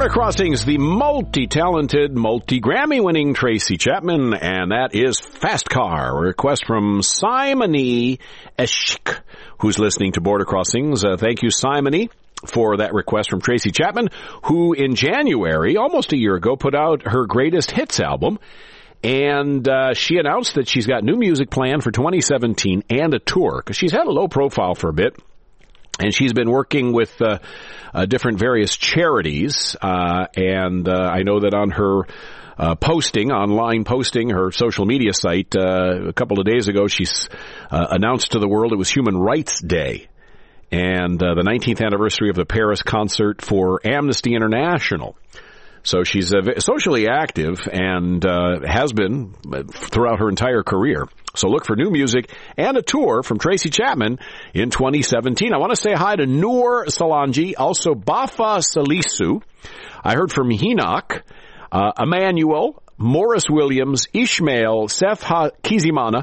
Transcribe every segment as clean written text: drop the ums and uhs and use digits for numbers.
Border Crossings, the multi-talented, multi-Grammy-winning Tracy Chapman, and that is Fast Car, a request from Simony Eshk, who's listening to Border Crossings. Thank you, Simony, for that request from Tracy Chapman, who in January, almost a year ago, put out her greatest hits album. And she announced that she's got new music planned for 2017 and a tour, because she's had a low profile for a bit. And she's been working with different various charities. And I know that on her online posting, her social media site, a couple of days ago, she's announced to the world it was Human Rights Day and the 19th anniversary of the Paris concert for Amnesty International. So she's socially active and has been throughout her entire career. So look for new music and a tour from Tracy Chapman in 2017. I want to say hi to Noor Salanji, also Bafa Salisu. I heard from Henoch, Emmanuel, Morris Williams, Ishmael, Seth Kizimana,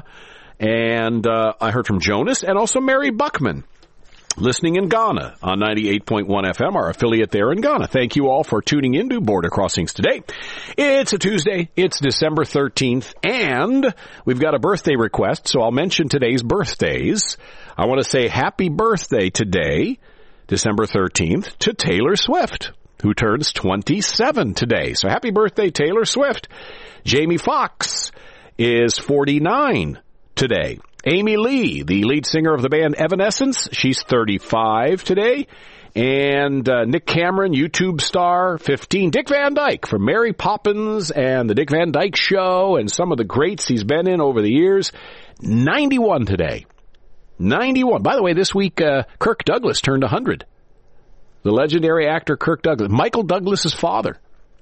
and I heard from Jonas and also Mary Buckman. Listening in Ghana on 98.1 FM, our affiliate there in Ghana. Thank you all for tuning into Border Crossings today. It's a Tuesday. It's December 13th, and we've got a birthday request, so I'll mention today's birthdays. I want to say happy birthday today, December 13th, to Taylor Swift, who turns 27 today. So happy birthday, Taylor Swift. Jamie Foxx is 49 today. Amy Lee, the lead singer of the band Evanescence, she's 35 today. And Nick Cameron, YouTube star, 15. Dick Van Dyke from Mary Poppins and the Dick Van Dyke Show and some of the greats he's been in over the years, 91 today. 91. By the way, this week, Kirk Douglas turned 100. The legendary actor Kirk Douglas, Michael Douglas's father.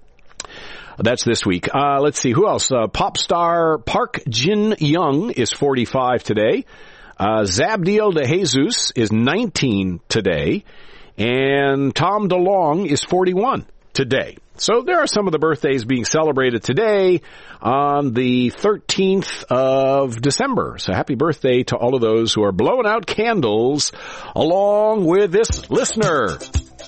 That's this week. Let's see, who else? Pop star Park Jin Young is 45 today. Zabdiel De Jesus is 19 today. And Tom DeLonge is 41 today. So there are some of the birthdays being celebrated today on the 13th of December. So happy birthday to all of those who are blowing out candles along with this listener.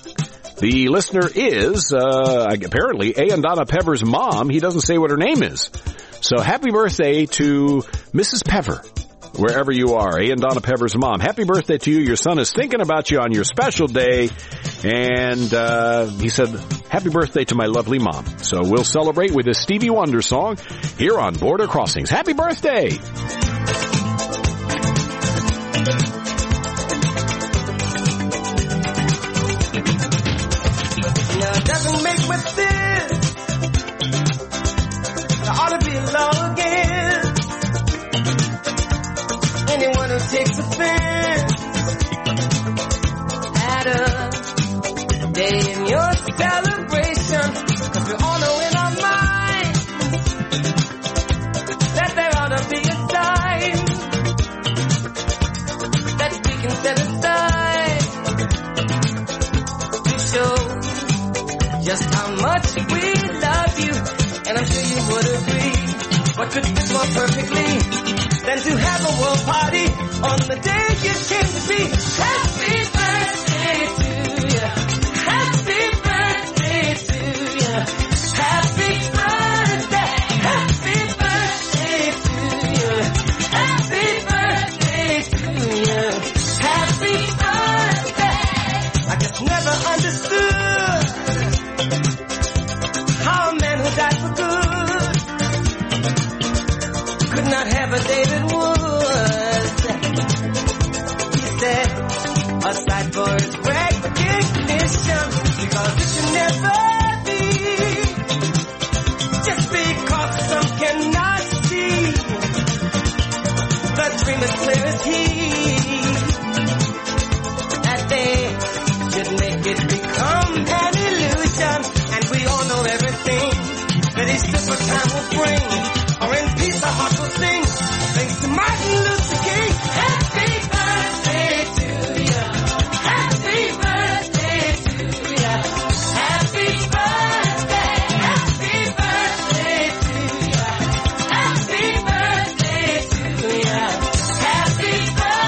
The listener is, apparently, A. and Donna Pever's mom. He doesn't say what her name is. So happy birthday to Mrs. Pever, wherever you are. A. and Donna Pever's mom. Happy birthday to you. Your son is thinking about you on your special day. And he said, happy birthday to my lovely mom. So we'll celebrate with this Stevie Wonder song here on Border Crossings. Happy birthday! Doesn't make much sense. There ought to be a law against anyone who takes offense at a day in your celebration. 'Cause we all know in our minds that there ought to be a time that we can set aside to show just how much we love you, and I'm sure you would agree. What could fit more perfectly than to have a world party on the day you came to be? Happy birthday to you. Happy birthday to you. Happy birthday. Happy birthday to you. Happy birthday to you. Happy birthday. I just never understood how a man who died for good could not have a David Woods. He said, aside for his recognition, because it should never be, just because some cannot see the dream as clear as he, that they should make it become an illusion. And we all know everything that a simple time will bring, or in peace our heart will sing. Thanks to Martin Luther King. Happy birthday to you. Happy birthday to you. Happy birthday. Happy birthday to you. Happy birthday to you. Happy birthday.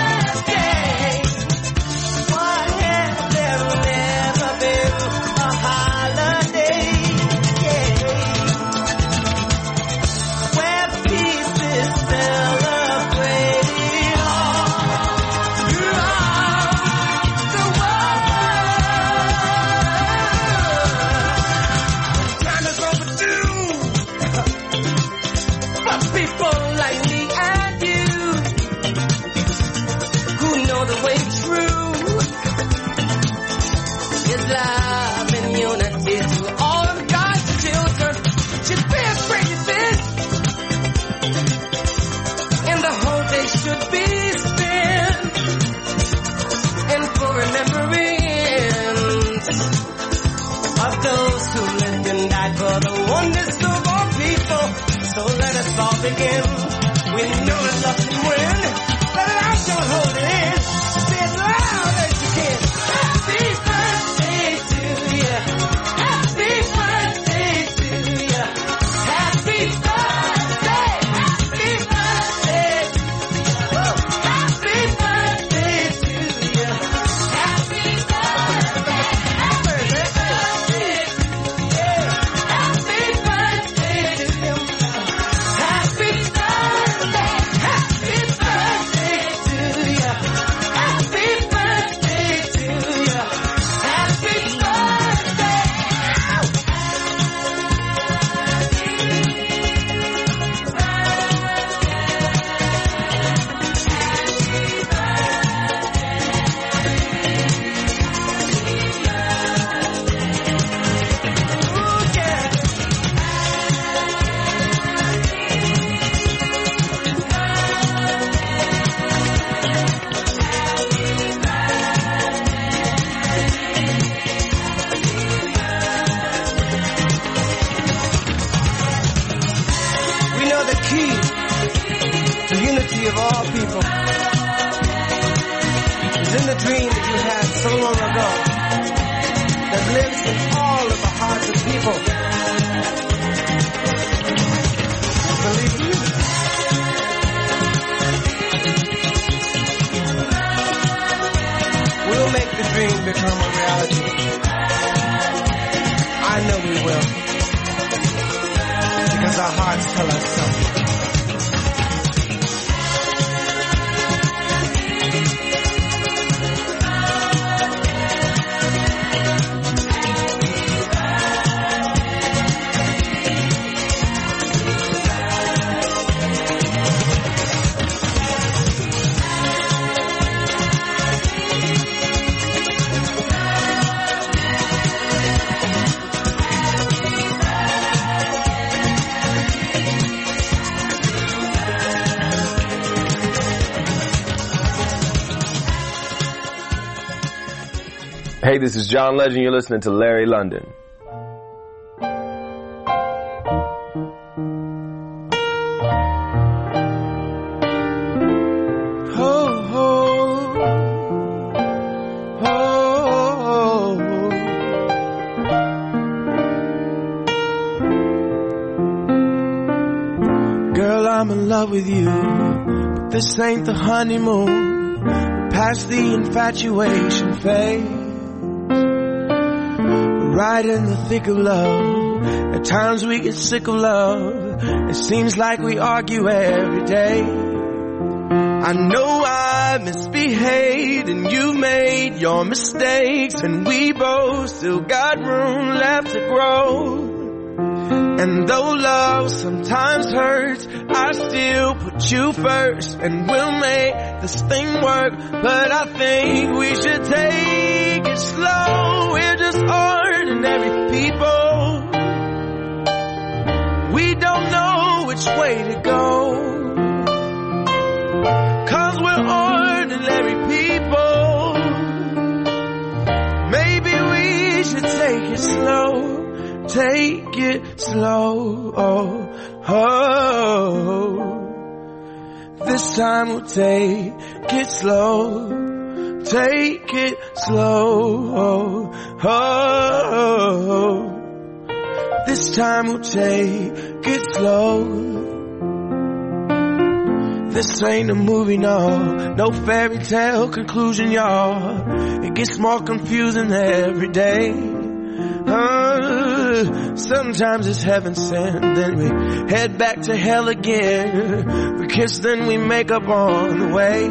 begin. We know that love can win, but life don't hold it in. Say it loud as you can. Happy birthday to you. Happy birthday to you. Happy birthday. Happy birthday to you. Happy birthday to you. Happy birthday. Happy birthday to you. Happy birthday to you. Happy birthday. Happy birthday to you. Happy birthday to you. Happy birthday. Ooh, yeah. We know the key to unity of all people is in the dream that you had so long ago that lives in all of the hearts of people. Believe me. We'll make the dream become a reality. I know we will. Because our hearts tell us something. Hey, this is John Legend. You're listening to Larry London. Ho, ho, ho. Girl, I'm in love with you, but this ain't the honeymoon. Past the infatuation phase. Right in the thick of love. At times we get sick of love. It seems like we argue every day. I know I misbehaved and you made your mistakes, and we both still got room left to grow. And though love sometimes hurts, I still put you first, and we'll make this thing work. But I think we should take it slow. We're just ordinary people. We don't know which way to go, 'cause we're ordinary people. Maybe we should take it slow. Take it slow. Oh, oh. This time we'll take it slow. Take it slow. Oh, oh. This time we'll take it slow. This ain't a movie, no fairy tale conclusion, y'all. It gets more confusing every day. Sometimes it's heaven sent, then we head back to hell again. We kiss, then we make up on the way.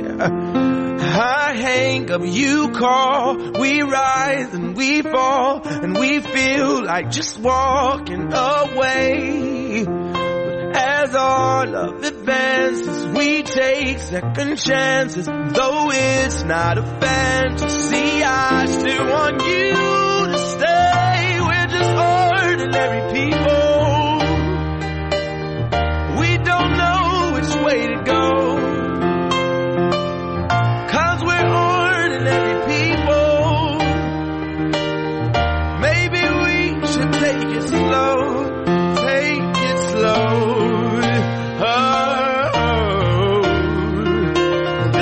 I hang up, you call, we rise and we fall, and we feel like just walking away. But as all of advances, we take second chances. Though it's not a fantasy, I still want you to stay. We're just ordinary people. We don't know which way to go, 'cause we're ordinary people. Maybe we should take it slow. Take it slow.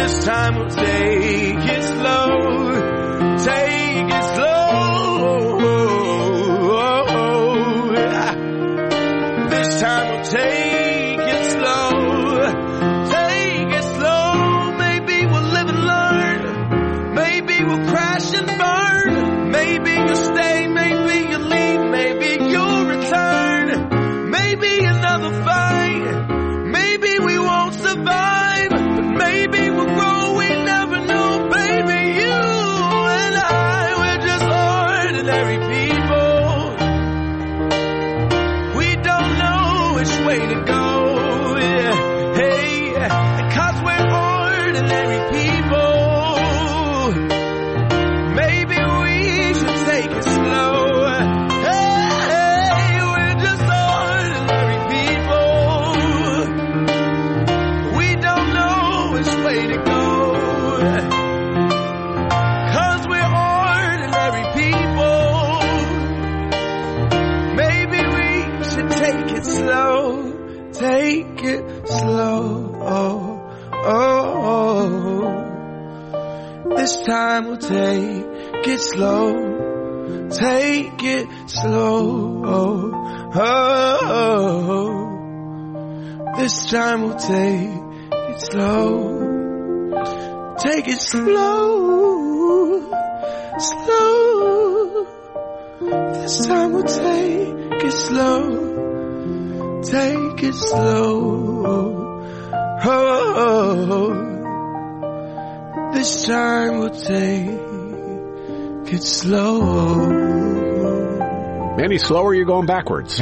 This time we'll take it slow. Take it slow. This time we'll take it slow. Take it slow. Maybe we'll live and learn. Maybe we'll crash and burn. Maybe you'll stay, maybe you'll leave, maybe you'll return. Maybe another fight. Maybe we won't survive, but maybe we'll grow, we never know, baby. You and I, we're just ordinary people. We don't know which way to go, yeah. Hey, because we're ordinary people. Maybe we should take it slow. Hey, we're just ordinary people. We don't know which way to go. 'Cause we're ordinary people. Maybe we should take it slow. Take it slow. This time we'll take it slow. Take it slow. This time we'll take it slow. Take it slow. Slow. This time we'll take it slow. Take it slow. This time we'll take it slow. Any slower, you're going backwards.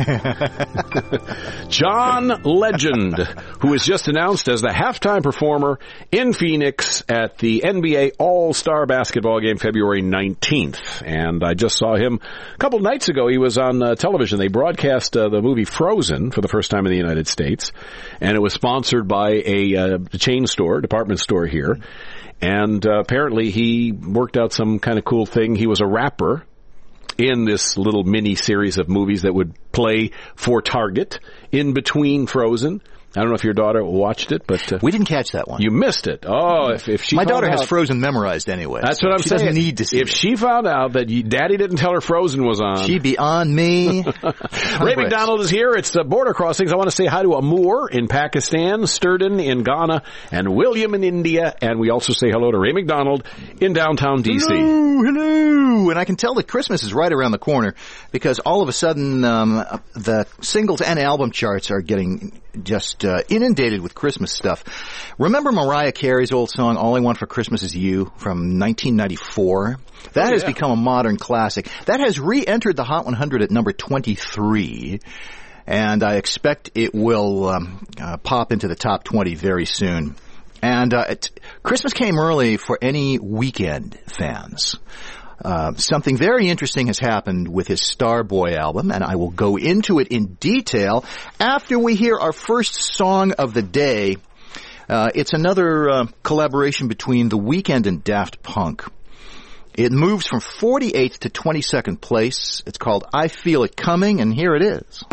John Legend, who was just announced as the halftime performer in Phoenix at the NBA All-Star Basketball Game February 19th. And I just saw him a couple nights ago. He was on television. They broadcast the movie Frozen for the first time in the United States. And it was sponsored by a chain store, department store here. And apparently he worked out some kind of cool thing. He was a rapper in this little mini series of movies that would play for Target in between Frozen. I don't know if your daughter watched it, but we didn't catch that one. You missed it. Oh, if she my daughter has out, Frozen memorized anyway. That's so what I'm she saying. She doesn't need to see If she found out that Daddy didn't tell her Frozen was on, she'd be on me. Ray McDonald is here. It's the Border Crossings. I want to say hi to Amour in Pakistan, Sturden in Ghana, and William in India. And we also say hello to Ray McDonald in downtown D.C. Hello. And I can tell that Christmas is right around the corner because all of a sudden the singles and album charts are getting just inundated with Christmas stuff. Remember Mariah Carey's old song, All I Want for Christmas Is You, from 1994? That has become a modern classic. That has re-entered the Hot 100 at number 23, and I expect it will pop into the top 20 very soon. And Christmas came early for any Weekend fans. Something very interesting has happened with his Starboy album, and I will go into it in detail after we hear our first song of the day. It's another collaboration between The Weeknd and Daft Punk. It moves from 48th to 22nd place. It's called I Feel It Coming, and here it is.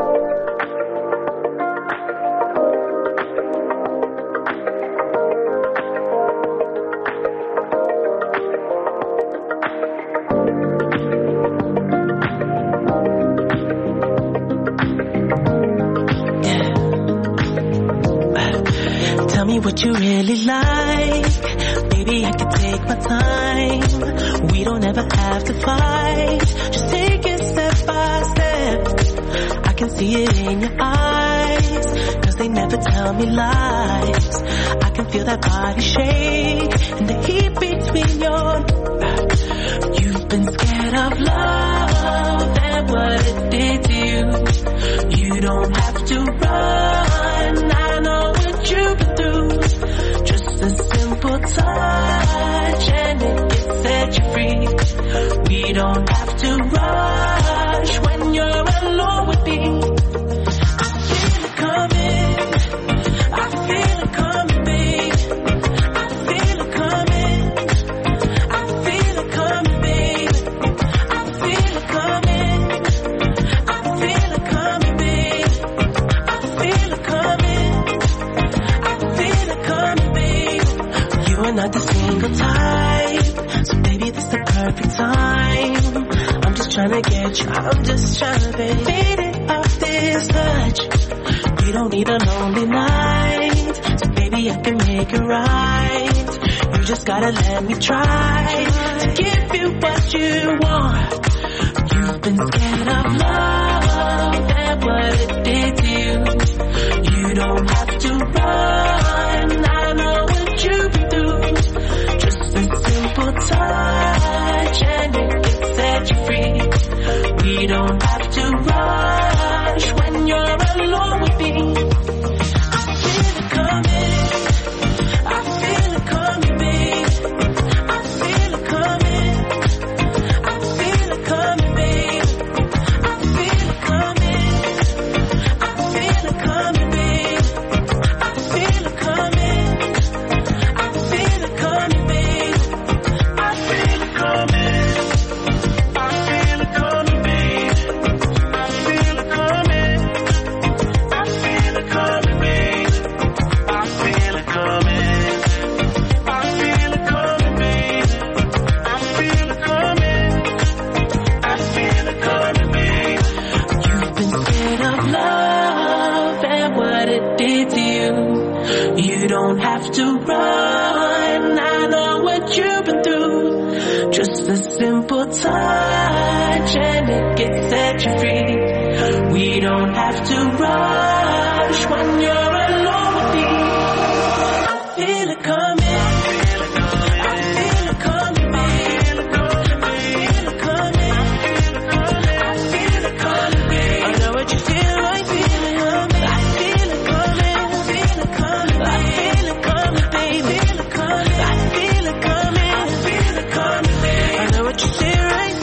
What you really like, baby, I can take my time. We don't ever have to fight, just take it step by step. I can see it in your eyes, 'cause they never tell me lies. I can feel that body shake and the heat between your... You've been scared of love and what it did to you. You don't have to run, I know what you've been through. Just a simple touch and it can set you free. We don't have to rush when you're alone with me. I feel it coming, I feel it coming, babe. I feel it coming, I feel it coming, babe. I feel it coming, I feel it coming, babe. I feel it coming, I feel it coming, babe. You you're not the single type. So baby, this the perfect time. I'm just trying to get you, I'm just trying to be faded off this touch. You don't need a lonely night. So baby, I can make it right. You just gotta let me try to give you what you want. You've been scared of love and what it did to you. You don't have to run, I know what you've been through. Just a simple touch and it can set you free. We don't have to rush when you're alone with me. I feel it coming, I feel it coming, babe. I feel it coming, I feel it coming, babe. I feel it coming, I feel it coming, babe. I feel it coming, I feel it coming, babe. I feel it coming, I feel it coming, babe. I feel it coming, I feel it coming, babe. I feel it coming, I feel it coming, babe. I feel it coming, I feel it coming, babe. You've been scared of love and what it did to you. You don't have to run, I know what you've been through. Just a simple touch and it can set you free. We don't have to rush when you're alone with me. I feel it coming, I feel it coming, babe. I feel it coming, I feel it coming, babe. I know what you feel, I feel it coming. I feel it coming, I feel it coming, I feel it coming, babe. I feel it coming, I feel it coming, babe. I know what you feel, I feel it.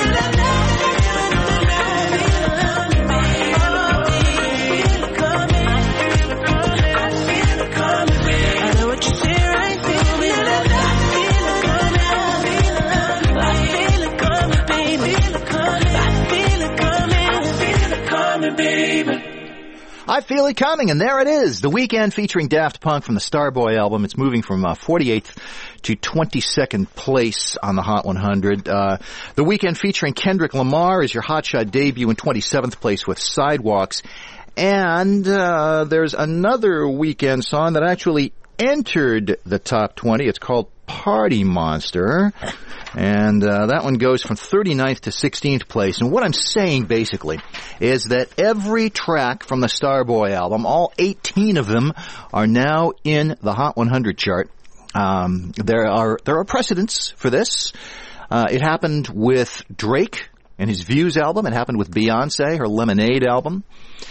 I Feel It Coming, and there it is. The Weekend featuring Daft Punk from the Starboy album. It's moving from 48th to 22nd place on the Hot 100. The Weekend featuring Kendrick Lamar is your hotshot debut in 27th place with Sidewalks. And there's another Weekend song that actually entered the top 20. It's called Party Monster. And that one goes from 39th to 16th place. And what I'm saying, basically, is that every track from the Starboy album, all 18 of them, are now in the Hot 100 chart. There are precedents for this. It happened with Drake and his Views album. It happened with Beyonce, her Lemonade album.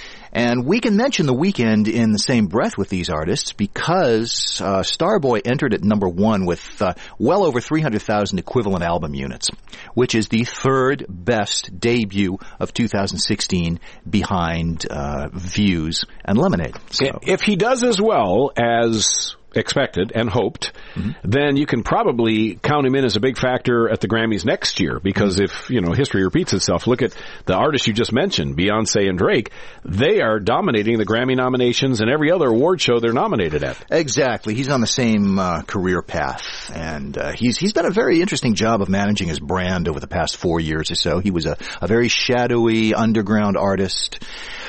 And we can mention The Weeknd in the same breath with these artists because Starboy entered at number one with well over 300,000 equivalent album units, which is the third best debut of 2016 behind Views and Lemonade. So, if he does as well as expected and hoped, then you can probably count him in as a big factor at the Grammys next year, because if, history repeats itself, look at the artists you just mentioned, Beyonce and Drake. They are dominating the Grammy nominations and every other award show they're nominated at. Exactly. He's on the same career path, and he's done a very interesting job of managing his brand over the past 4 years or so. He was a very shadowy underground artist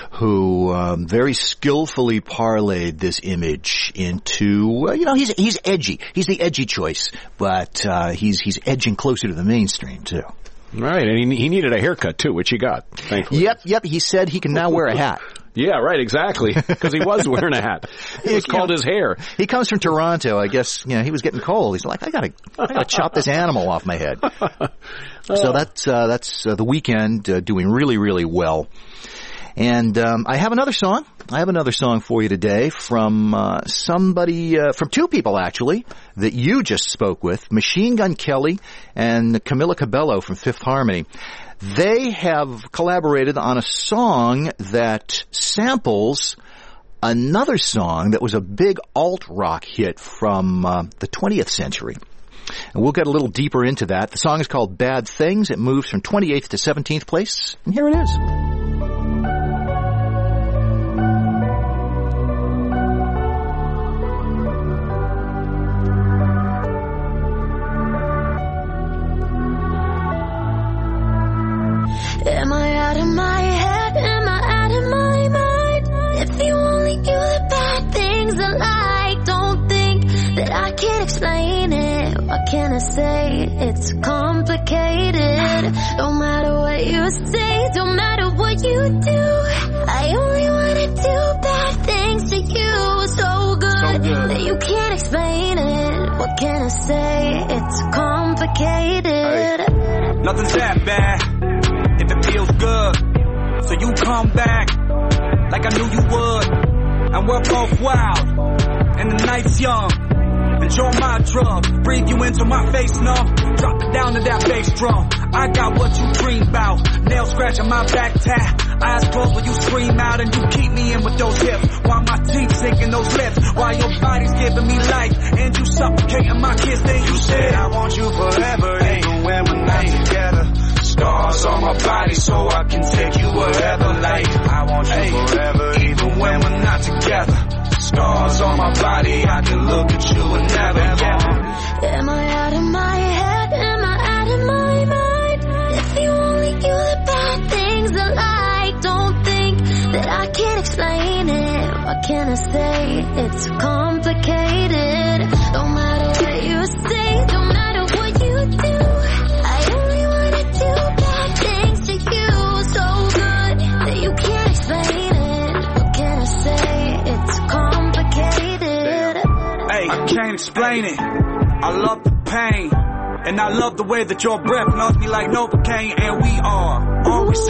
who very skillfully parlayed this image into, he's edgy. He's the edgy choice, but he's edging closer to the mainstream, too. Right, and he needed a haircut, too, which he got, thankfully. Yep, he said he can now wear a hat. Yeah, right, exactly, because he was wearing a hat. It was called his hair. He comes from Toronto, I guess, he was getting cold. He's like, I gotta chop this animal off my head. So that's The Weeknd doing really, really well. And I have another song. For you today from somebody, from two people actually, that you just spoke with, Machine Gun Kelly and Camila Cabello from Fifth Harmony. They have collaborated on a song that samples another song that was a big alt-rock hit from the 20th century. And we'll get a little deeper into that. The song is called Bad Things. It moves from 28th to 17th place. And here it is. can't explain it. What can I say? It's complicated. No matter what you say, don't matter what you do, I only wanna do bad things to you. So good that you can't explain it. What can I say? It's complicated. Nothing's that bad if it feels good. So you come back like I knew you would. And we're both wild and the night's young. Enjoy my drug, breathe you into my face, no. Drop it down to that bass drum. I got what you dream about. Nail scratching my back tat. Eyes closed when you scream out and you keep me in with those hips. While my teeth sinking those lips. While your body's giving me life and you suffocating my kiss. Then you said I want you forever, even when we're not together. Stars on my body so I can take you wherever. Like I want you forever, even when we're not together. Stars on my body, I can look at you and never get. Am I out of my head? Am I out of my mind? If you only knew the bad things I like, don't think that I can't explain it. What can I say? It's complicated. No matter what you say, no matter what you do, I only wanna do bad things to you. So good that you can't explain it. What can I say? It's complicated. Hey, I can't explain it. I love the pain. And I love the way that your breath melts me like Novocaine. And we are always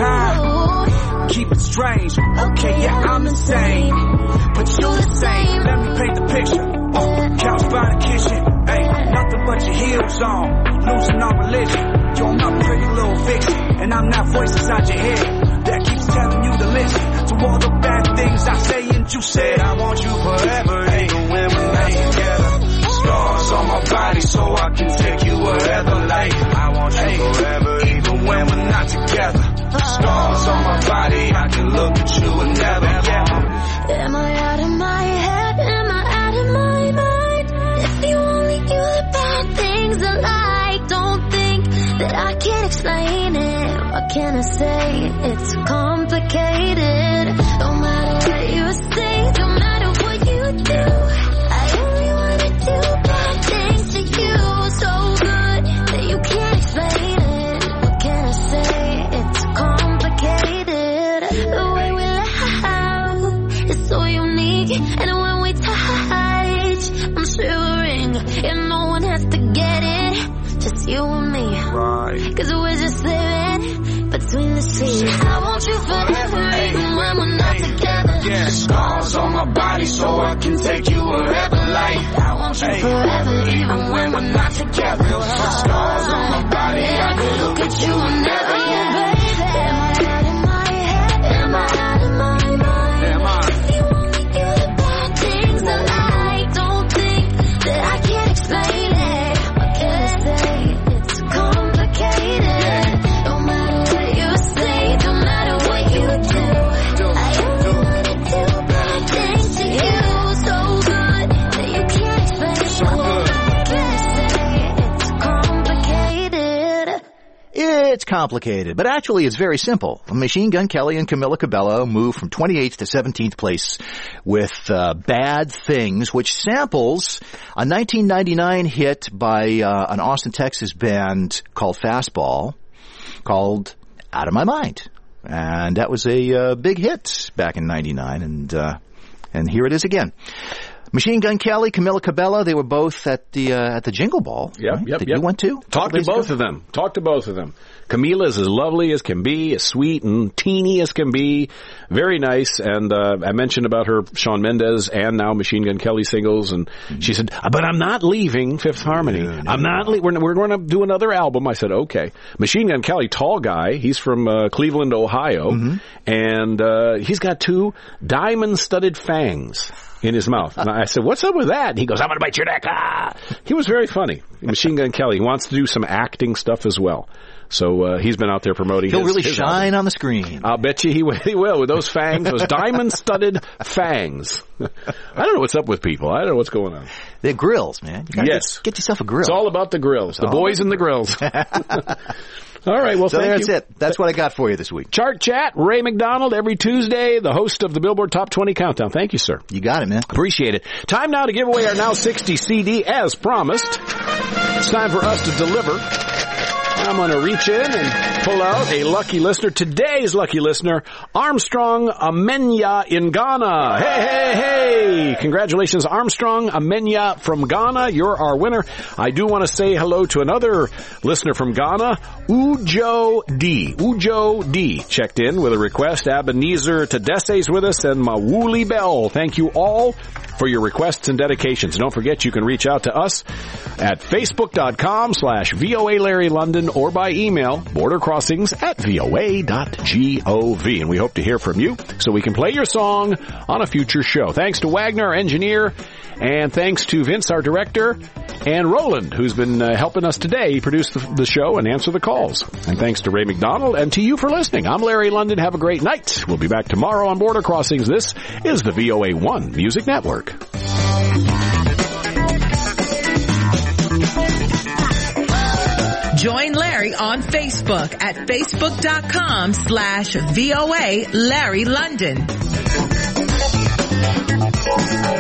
high. Keep it strange. Okay, yeah, I'm insane. But you're the same. Let me paint the picture. Couch by the kitchen. Hey, nothing but your heels on. Losing our religion. You're my pretty little fiction. And I'm that voice inside your head that keeps telling you to listen to all the bad things I say. And you said I want you forever, even when we're not together. Stars on my body so I can take you wherever. Like I want you forever, even when we're not together. Stars on my body, I can look at you and never get. Am I out of my head? Am I out of my mind? If you only knew the bad things I like, don't think that I can't explain it. What can I say? It's complicated. No matter what you say, no matter what you do, I only wanna do bad things to you. So good that you can't explain it. What can I say? It's complicated. The way we laugh is so unique, and when we touch, I'm shivering, and no one has to get it, just you and me. Right. Cause we're just living between the seas. I want you forever, even when we're not together. Yeah, scars on my body so I can take you wherever. Like I want you forever, even when we're not together. Scars on my body, I can look at you and never get. Am I out of my head? Am I out of my mind? Am I? If you only knew the bad things I like, don't think that I can't explain it. What can I say? It's complicated. No matter what you say, no matter what you do, I only wanna do bad things to you. So good that you can't explain it. What can I say? It's complicated. It's complicated, but actually it's very simple. Machine Gun Kelly and Camila Cabello moved from 28th to 17th place with Bad Things, which samples a 1999 hit by an Austin, Texas band called Fastball, called Out of My Mind. And that was a big hit back in 99, and here it is again. Machine Gun Kelly, Camila Cabello, they were both at the Jingle Ball. Yep, right? yep, That yep. you went to? Talk to both of them. Talk to both of them. Camila's as lovely as can be, as sweet and teeny as can be. Very nice. And I mentioned about her Shawn Mendes and now Machine Gun Kelly singles. And she said, but I'm not leaving Fifth Harmony. I'm not we're going to do another album. I said, okay. Machine Gun Kelly, tall guy. He's from Cleveland, Ohio. And he's got 2 diamond-studded fangs in his mouth. And I said, what's up with that? And he goes, I'm going to bite your neck. Ah! He was very funny. Machine Gun Kelly. He wants to do some acting stuff as well. So he's been out there promoting He'll really his shine album. on the screen. I'll bet you he will with those fangs, those diamond-studded fangs. I don't know what's up with people. I don't know what's going on. They're grills, man. You gotta Yes. get yourself a grill. It's all about the grills. The boys and the grills. All right, well, So thank that's you. it. That's what I got for you this week. Chart Chat, Ray McDonald, every Tuesday, the host of the Billboard Top 20 Countdown. Thank you, sir. You got it, man. Appreciate it. Time now to give away our Now 60 CD as promised. It's time for us to deliver. I'm going to reach in and pull out a lucky listener. Today's lucky listener, Armstrong Amenya in Ghana. Hey, hey, hey. Congratulations, Armstrong Amenya from Ghana. You're our winner. I do want to say hello to another listener from Ghana, Ujo D. Ujo D checked in with a request. Ebenezer Tedesse's with us and Mawuli Bell. Thank you all for your requests and dedications. Don't forget you can reach out to us at facebook.com/VOA Larry London or by email bordercrossings@voa.gov. And we hope to hear from you so we can play your song on a future show. Thanks to Wagner, our engineer, and thanks to Vince, our director, and Roland, who's been helping us today produce the show and answer the calls. And thanks to Ray McDonald and to you for listening. I'm Larry London. Have a great night. We'll be back tomorrow on Border Crossings. This is the VOA1 Music Network. Join Larry on Facebook at facebook.com/VOA Larry London.